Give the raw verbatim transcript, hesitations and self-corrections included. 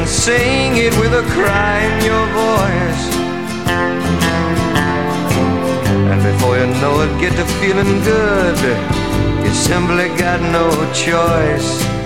sing it with a cry in your voice. And before you know it, get to feeling good. You simply got no choice.